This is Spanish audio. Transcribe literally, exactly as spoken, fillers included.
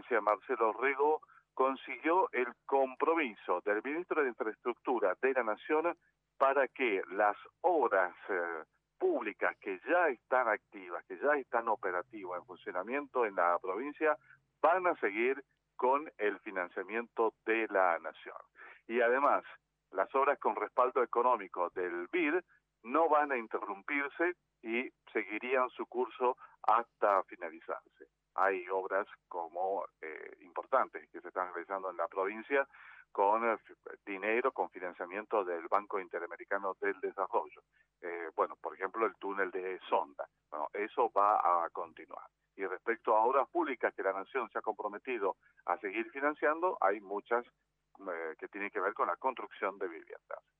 provincia, Marcelo Rego, consiguió el compromiso del ministro de Infraestructura de la Nación para que las obras eh, públicas que ya están activas, que ya están operativas en funcionamiento en la provincia, van a seguir con el financiamiento de la Nación. Y además, las obras con respaldo económico del B I D no van a interrumpirse y seguirían su curso hasta finalizarse. Hay obras como eh, importantes que se están realizando en la provincia con eh, dinero, con financiamiento del Banco Interamericano del Desarrollo. Eh, bueno, por ejemplo, el túnel de Sonda. Bueno, eso va a continuar. Y respecto a obras públicas que la Nación se ha comprometido a seguir financiando, hay muchas eh, que tienen que ver con la construcción de viviendas.